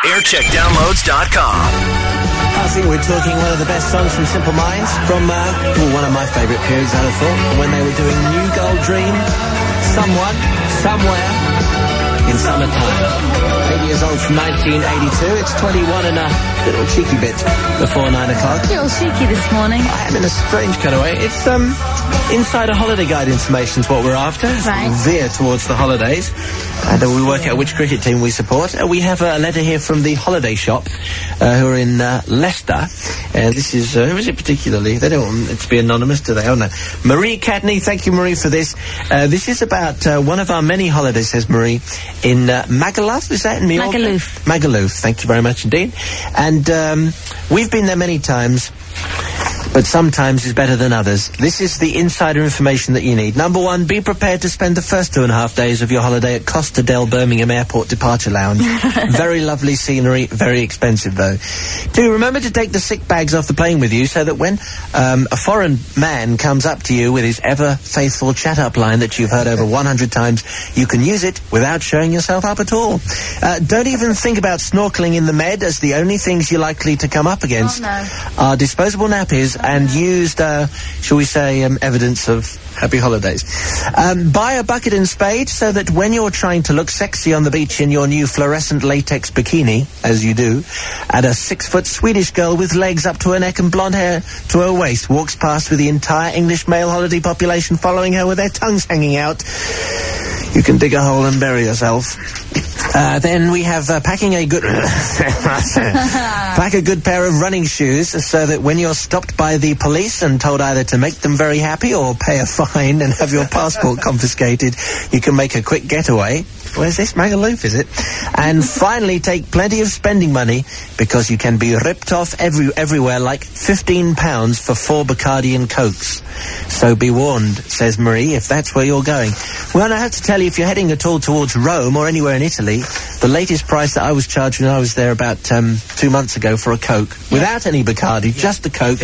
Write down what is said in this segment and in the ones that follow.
Aircheckdownloads.com. I think we're talking one of the best songs from Simple Minds from one of my favourite periods, I thought, when they were doing New Gold Dream, Someone, Somewhere, in Summertime. 8 years old from 1982. It's 21 and a little cheeky bit before 9 o'clock. You're all cheeky this morning. I am in a strange cutaway. It's inside a holiday guide information's what we're after. Right. Veer towards the holidays. And we work out which cricket team we support. We have a letter here from the Holiday Shop, who are in Leicester. This is, who is it particularly? They don't want it to be anonymous, do they? Oh, no. Marie Cadney, thank you, Marie, for this. This is about one of our many holidays, says Marie, in Magaluf, is that in Mallorca? Magaluf. Magaluf, thank you very much indeed. And we've been there many times, but sometimes is better than others. This is the insider information that you need. Number one, be prepared to spend the first 2.5 days of your holiday at Costa del Birmingham Airport Departure Lounge. Very lovely scenery, very expensive though. 2, remember to take the sick bags off the plane with you so that when a foreign man comes up to you with his ever-faithful chat-up line that you've heard over 100 times, you can use it without showing yourself up at all. Don't even think about snorkeling in the Med, as the only things you're likely to come up against are disposable nappies and used, shall we say, evidence of happy holidays. Buy a bucket and spade so that when you're trying to look sexy on the beach in your new fluorescent latex bikini, as you do, and a 6-foot Swedish girl with legs up to her neck and blonde hair to her waist walks past with the entire English male holiday population following her with their tongues hanging out, you can dig a hole and bury yourself. Then we have packing a good pack a good pair of running shoes so that when you're stopped by the police and told either to make them very happy or pay a fine and have your passport confiscated, you can make a quick getaway. Where's this? Magaluf, is it? And finally, take plenty of spending money because you can be ripped off everywhere like £15 for 4 Bacardi and Cokes. So be warned, says Marie, if that's where you're going. Well, I have to tell you, if you're heading at all towards Rome or anywhere in Italy, the latest price that I was charged when I was there about 2 months ago for a Coke, without any Bacardi, just the Coke,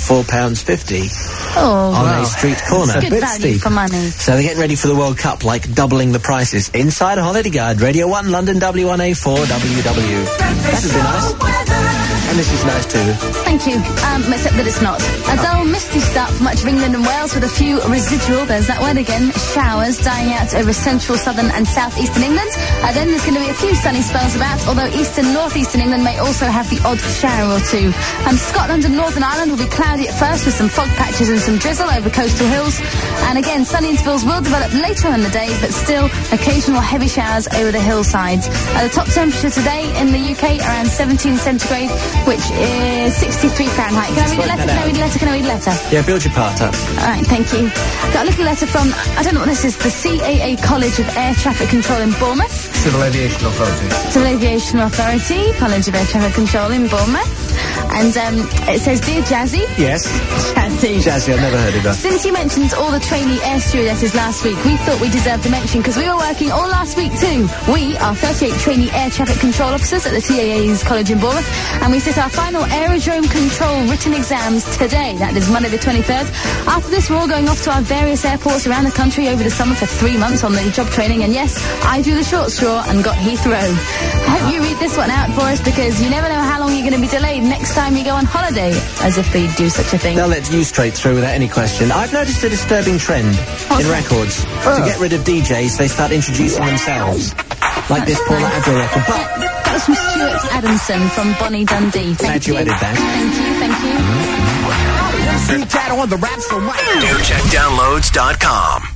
£4.50 on a street corner. It's good value for money. So they're getting ready for the World Cup, like doubling the prices. Inside a Holiday Guide, Radio 1, London, W1A4, WW. This has been nice. And this is nice too. Thank you. Except that it's not. A dull, misty start for much of England and Wales with a few residual, there's that word again, showers dying out over central, southern and southeastern England. Then there's going to be a few sunny spells about, although eastern, northeastern England may also have the odd shower or two. Scotland and Northern Ireland will be cloudy at first with some fog patches and some drizzle over coastal hills. And again, sunny intervals will develop later in the day, but still occasional heavy showers over the hillsides. The top temperature today in the UK around 17 centigrade, which is 63 Fahrenheit. Can I read a letter? Can I read a letter? Yeah, build your part up. All right, thank you. Got a little letter from, I don't know what this is, the CAA College of Air Traffic Control in Bournemouth. Civil Aviation Authority. Civil Aviation Authority, College of Air Traffic Control in Bournemouth. And it says, Dear Jazzy. Yes. Jazzy, I've never heard of that. Since you mentioned all the trainee air stewardesses last week, we thought we deserved a mention because we were working all last week too. We are 38 trainee air traffic control officers at the CAA's College in Bournemouth, and we sit our final aerodrome control written exams today. That is Monday the 23rd. After this, we're all going off to our various airports around the country over the summer for 3 months on the job training. And yes, I drew the short straw and got Heathrow. I hope you read this one out for us because you never know how long you're going to be delayed next time you go on holiday, as if they'd do such a thing. They'll let you straight through without any question. I've noticed a disturbing trend in records. To get rid of DJs, they start introducing themselves. Like this Paula Abdul record. That was from Stuart Adamson from Bonnie Dundee. Glad you added that. Thank you. Aircheckdownloads.com.